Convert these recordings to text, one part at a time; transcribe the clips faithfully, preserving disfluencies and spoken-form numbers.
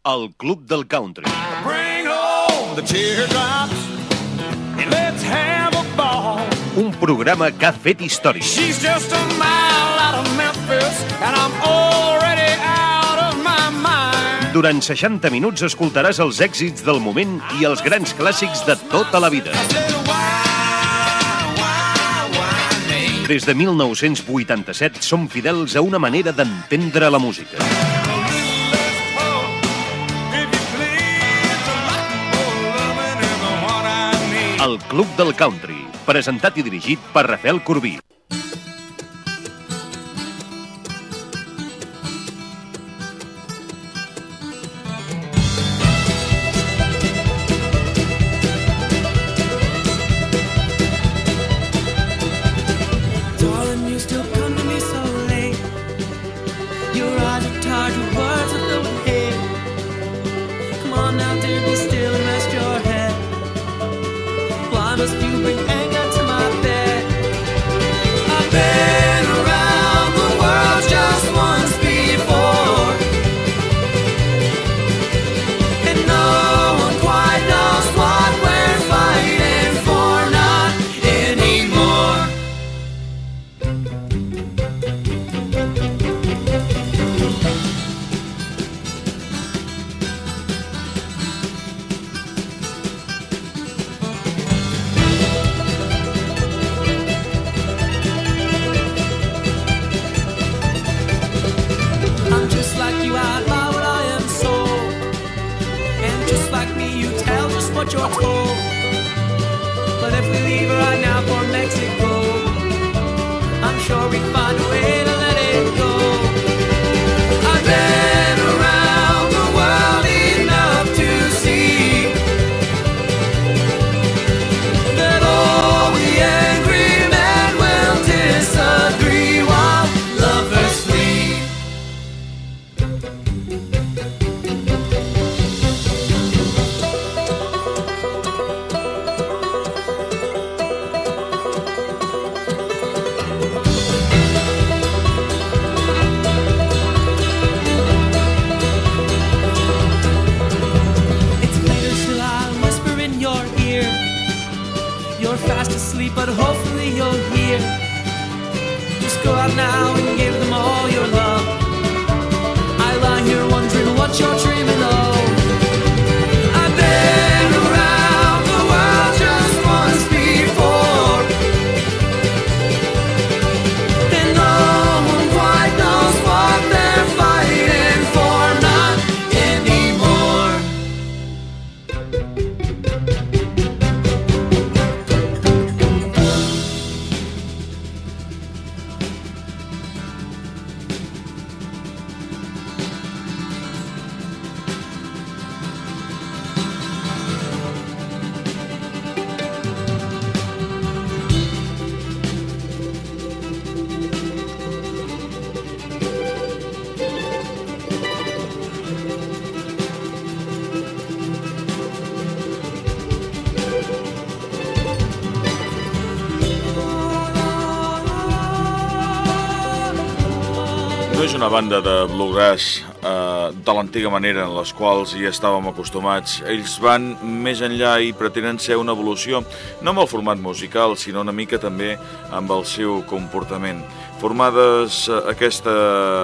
El Club del Country. Bring home the teardrops and let's have a ball. Un programa que ha fet història. She's just a mile out of Memphis and I'm already out of my mind. Durant seixanta minuts escoltaràs els èxits del moment i els grans clàssics de tota la vida. Des de mil nou-cents vuitanta-set som fidels a una manera d'entendre la música. El Club del Country, presentat i dirigit per Rafael Corbí. És una banda de bluegrass eh, de l'antiga manera en les quals hi estàvem acostumats. Ells van més enllà i pretenen ser una evolució, no amb el format musical, sinó una mica també amb el seu comportament. Formades eh, aquesta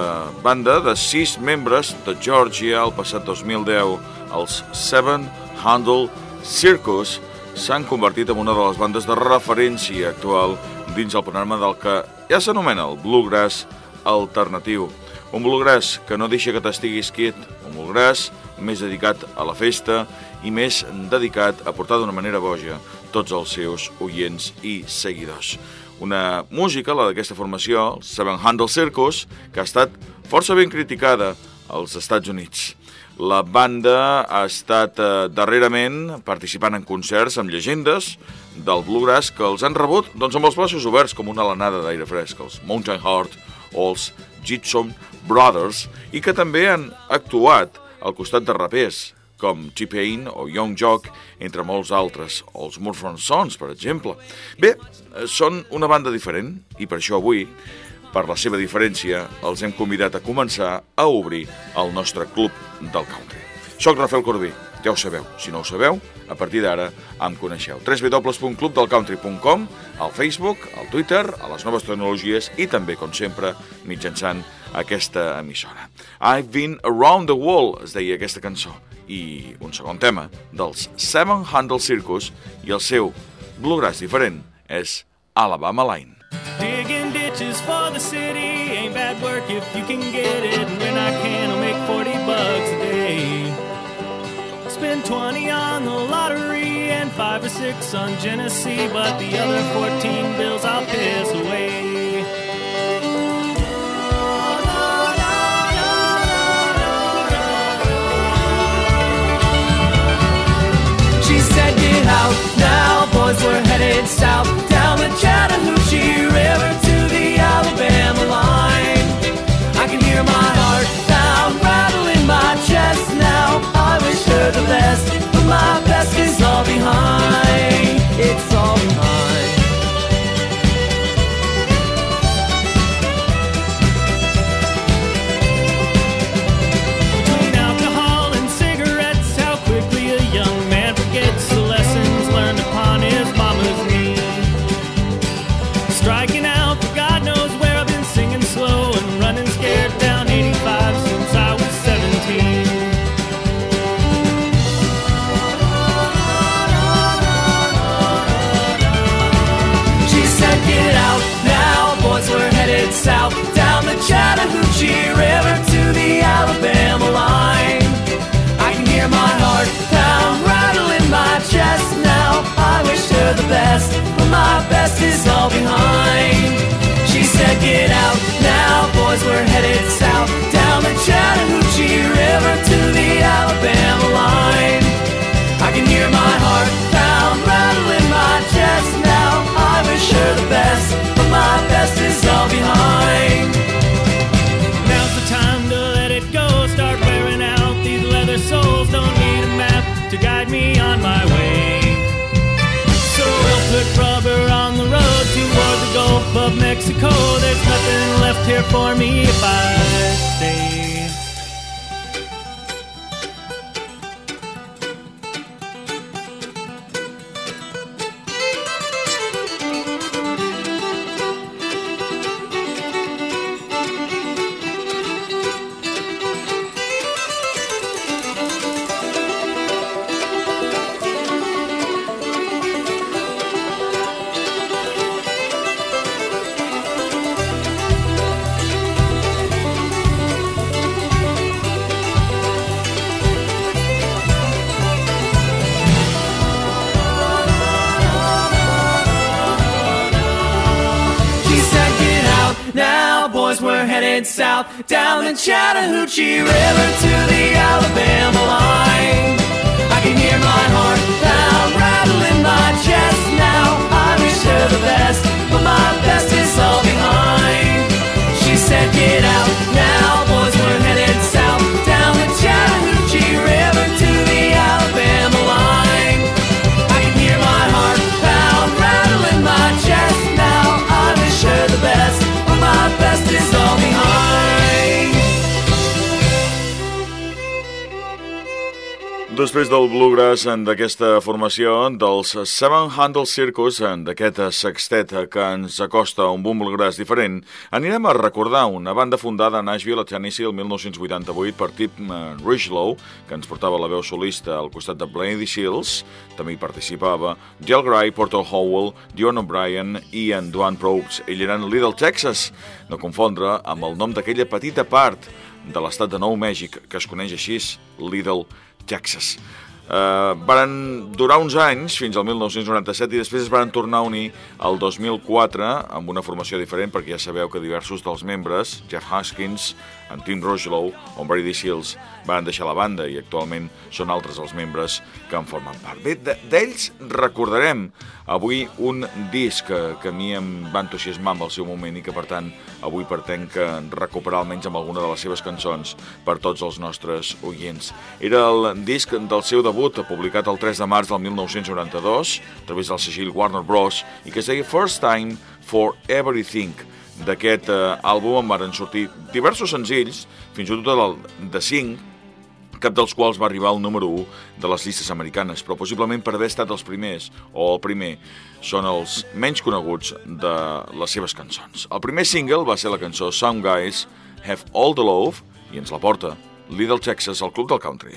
banda de sis membres de Georgia el passat dos mil deu, els Seven Handle Circus s'han convertit en una de les bandes de referència actual dins el panorama del que ja s'anomena el bluegrass alternatiu. Un bluegrass que no deixa que t'estiguis quiet, un bluegrass més dedicat a la festa i més dedicat a portar d'una manera boja tots els seus oients i seguidors. Una música, la d'aquesta formació, el Seven Handle Circus, que ha estat força ben criticada als Estats Units. La banda ha estat eh, darrerament participant en concerts amb llegendes del bluegrass que els han rebut doncs, amb els braços oberts com una alenada d'aire fresc, els Mountain Heart o els Jitson Brothers, i que també han actuat al costat de rapers com T-Pain o Young Jock, entre molts altres, o els Mumford and Sons, per exemple. Bé, són una banda diferent, i per això avui, per la seva diferència, els hem convidat a començar a obrir el nostre Club del Country. Soc Rafael Corbí, ja ho sabeu. Si no ho sabeu, a partir d'ara em coneixeu. w w w punt club del country punt com, al Facebook, al Twitter, a les noves tecnologies i també, com sempre, mitjançant aquesta emissora. I've Been Around the World, es deia aquesta cançó. I un segon tema dels Seven Handle Circus i el seu bluegrass diferent és Alabama Line. Digging ditches for the city ain't bad work if you can get it. And when I can, I'll make forty bucks a day. Spend twenty on the lottery and five or six on Genesee, but the other fourteen bills I'll piss away. She said, get out now, boys, we're headed south, down the Chattahoochee River to the Alabama line. I can hear my heart pound, rattle in my chest now. I wish her the best, but my best is all behind. It's all behind. Between alcohol and cigarettes, how quickly a young man forgets the lessons learned upon his mama's knee. Striking out for God knows where, I've been singing slow and running scared down eighty-five since I was seventeen. She said, get out now, boys, we're headed south, down the Chattahoochee River to the Alabama line. I can hear my heart pound, rattle in my chest now. I wish her the best, but my best is all behind. She said, get out now, boys, we're headed south, down the Chattahoochee River to the Alabama line. I can hear my heart pound, rattle in my chest now. I wish her the best, but my best is all behind. Now's the time to let it go, start wearing out these leather soles. Don't need a map to guide me on my way. So we'll put rubber on the road toward the Gulf of Mexico. There's nothing left here for me if I stay. We're headed south, down the Chattahoochee River to the Alabama line. I can hear my heart pound, rattle in my chest now. I wish her the best, but my best is all behind. She said, get out now, boys, we're headed south, down the Chattahoochee River to the Alabama line. I can hear my heart pound, rattle in my chest now. I wish her the best, but my best is all behind. Després del bluegrass d'aquesta formació dels Seven Handle Circus, d'aquest sextet que ens acosta a un boom bluegrass diferent, anirem a recordar una banda fundada a Nashville, a Tennessee, el mil nou-cents vuitanta-vuit per Tim Richlow, que ens portava la veu solista al costat de Brady Shields. També hi participava Del Gray, Porter Howell, Dion O'Brien i en Duane Probst. Ell eren Little Texas, no confondre amb el nom d'aquella petita part de l'estat de Nou Mèxic que es coneix així, Little Texas. Uh, varen durar uns anys, fins al mil nou-cents noranta-set, i després es varen tornar a unir el dos mil quatre amb una formació diferent, perquè ja sabeu que diversos dels membres, Jeff Haskins, en Tim Richlow o en Brady Shields, van deixar la banda i actualment són altres els membres que en formen part. Bé, d'ells recordarem avui un disc que, que a mi em va entusiasmar en el seu moment i que, per tant, avui pretenc recuperar almenys amb alguna de les seves cançons per tots els nostres oients. Era el disc del seu debut, publicat el tres de març del mil nou-cents noranta-dos, a través del segell Warner Bros, i que es deia First Time for Everything. D'aquest eh, àlbum en varen sortir diversos senzills, fins i tot el de cinc, cap dels quals va arribar al número u de les llistes americanes, però possiblement per haver estat els primers, o el primer, són els menys coneguts de les seves cançons. El primer single va ser la cançó Some Guys Have All the Love, i ens la porta Little Texas al Club del Country.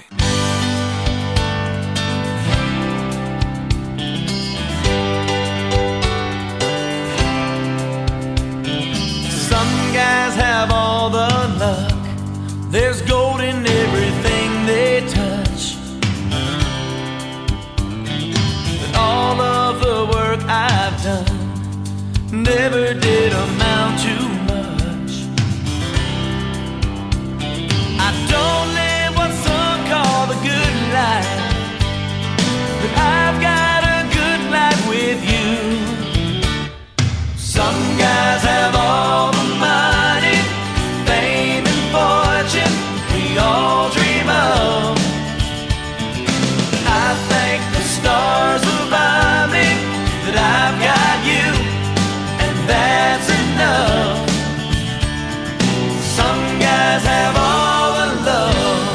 Some guys have all the luck. There's gold in everything they touch. But all of the work I've done never did amount to much. I don't live what some call the good life, but I've got a good life with you. Some guys have all the money, fame and fortune we all dream of. I thank the stars above me that I've got you, and that's enough. Some guys have all the love.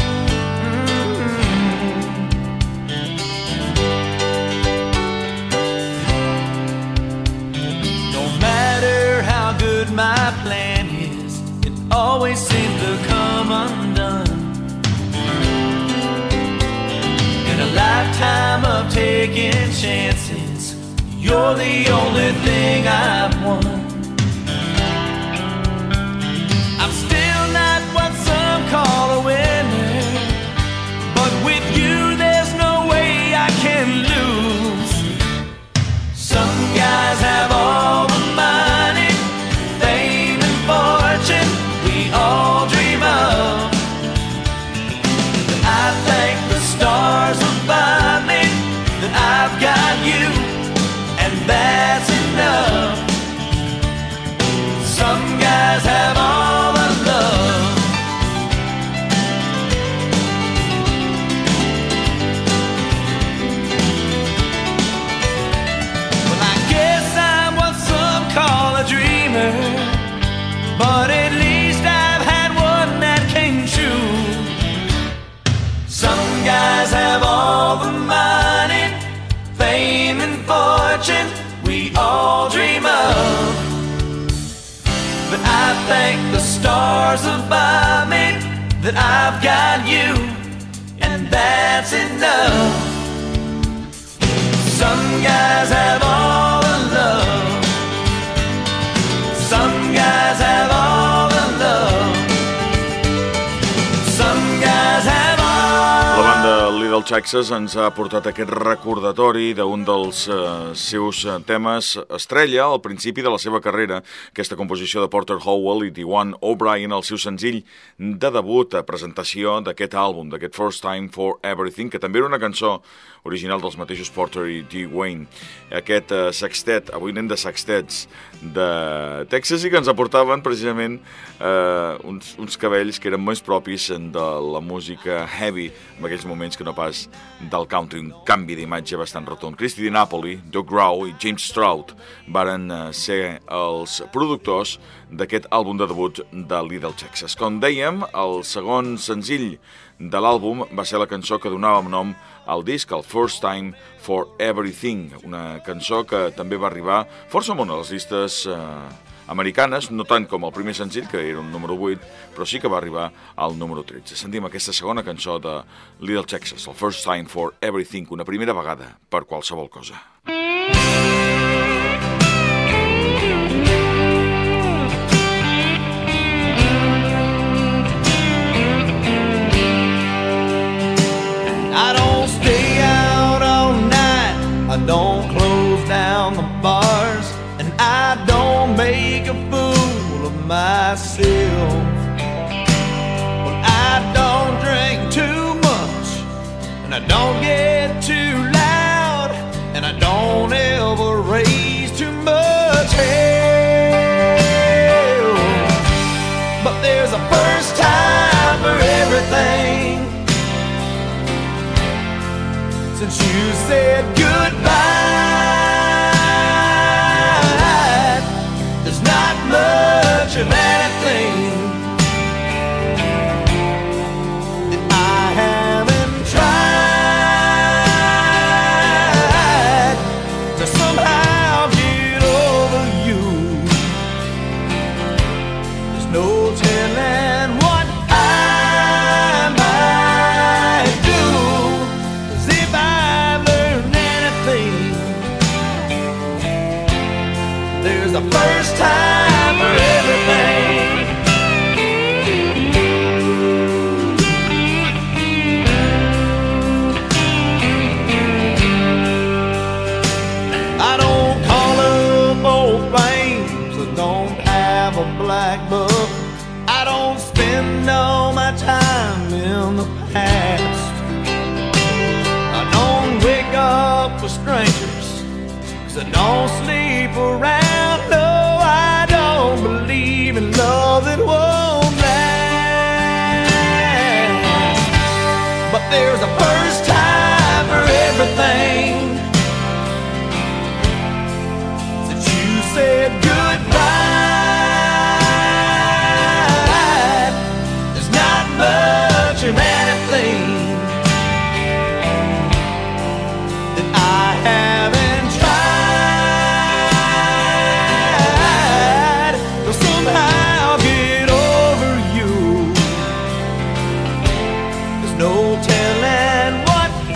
Mm-hmm. No matter how good my plan is, it always seems to come undone. In a lifetime of taking chances, you're the only thing I've won. I'm still not what some call a winner, but with you there's no way I can lose. Some guys have all the money, fame and fortune we all dream of. I thank the stars above me that I've got you, and that's enough. Some guys have all the love. Well, I guess I'm what some call a dreamer, but at least I've had one that came true. Some guys have all the money, fame and fortune we all dream of. But I thank the stars above me that I've got you, and that's enough. Some guys have all the love. Some guys have all the love. Some guys have all. La banda Little Texas ens ha portat aquest recordatori d'un dels eh, seus temes estrella al principi de la seva carrera, aquesta composició de Porter Howell i Dwan O'Brien, el seu senzill de debut a presentació d'aquest àlbum, d'aquest First Time for Everything, que també era una cançó original dels mateixos Porter i Dwayne. Aquest eh, sextet, avui anem de sextets de Texas, i que ens aportaven precisament eh, uns, uns cabells que eren més propis de la música heavy en aquells moments que no pas del country, un canvi d'imatge bastant rotund. Christy DiNapoli, Doug Grau i James Stroud varen eh, ser els productors d'aquest àlbum de debut de Little Texas. Com dèiem, el segon senzill de l'àlbum va ser la cançó que donava nom al disc, el First Time for Everything, una cançó que també va arribar força amunt a les llistes eh, americanes, no tant com el primer senzill, que era un número vuit, però sí que va arribar al número tretze. Sentim aquesta segona cançó de Little Texas, el First Time for Everything, una primera vegada per qualsevol cosa. I don't stay out all night, I don't close down the bars, and I don't make a fool of myself. Well, I don't drink too much, and I don't get too loud, and I don't ever raise too much hell. But there's a first time for everything. Since you said goodbye, there's not much of anything that I So don't sleep around. No, I don't believe in love that won't last. But there's a first time for everything. Since you said goodbye, there's not much of anything that I haven't tried. They'll somehow get over you. There's no telling what I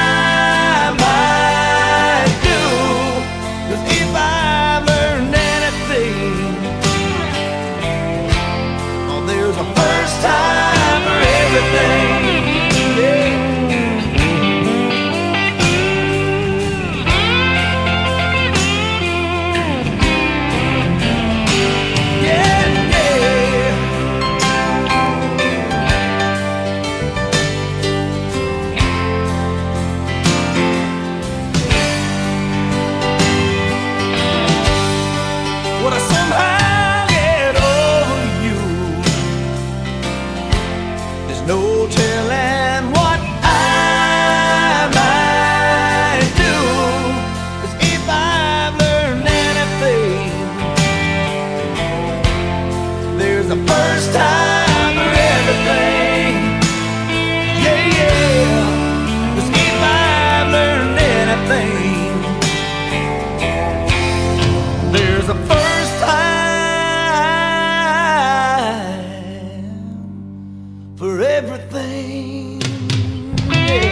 might do. 'Cause if I've learned anything, oh, there's a first time for everything. Yeah. Would I somehow get over you? There's no telling what I might do. 'Cause if I've learned anything, there's a first time for everything. Yeah, yeah. 'Cause if I've learned anything, there's a first time for everything. Yeah.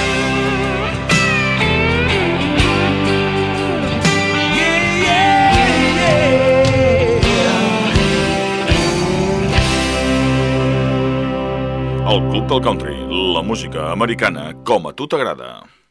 Yeah, yeah, yeah. El Club del Country, la música americana com a tu t'agrada.